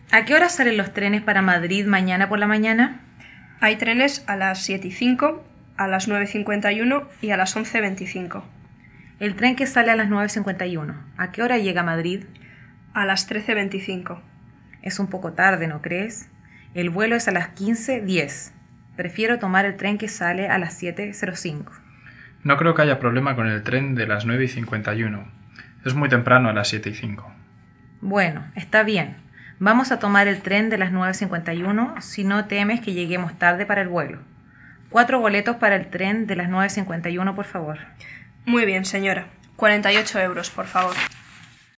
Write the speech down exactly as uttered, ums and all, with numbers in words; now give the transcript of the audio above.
¿A qué hora salen los trenes para Madrid mañana por la mañana? Hay trenes a las siete y cinco, a las nueve y cincuenta y uno y a las once y veinticinco. El tren que sale a las nueve y cincuenta y uno, ¿a qué hora llega a Madrid? A las trece y veinticinco. Es un poco tarde, ¿no crees? El vuelo es a las quince diez. Prefiero tomar el tren que sale a las siete cero cinco. No creo que haya problema con el tren de las nueve y cincuenta y uno. Es muy temprano a las siete y cinco. Bueno, está bien. Vamos a tomar el tren de las nueve y cincuenta y uno si no temes que lleguemos tarde para el vuelo. Cuatro boletos para el tren de las nueve y cincuenta y uno, por favor. Muy bien, señora. cuarenta y ocho euros, por favor.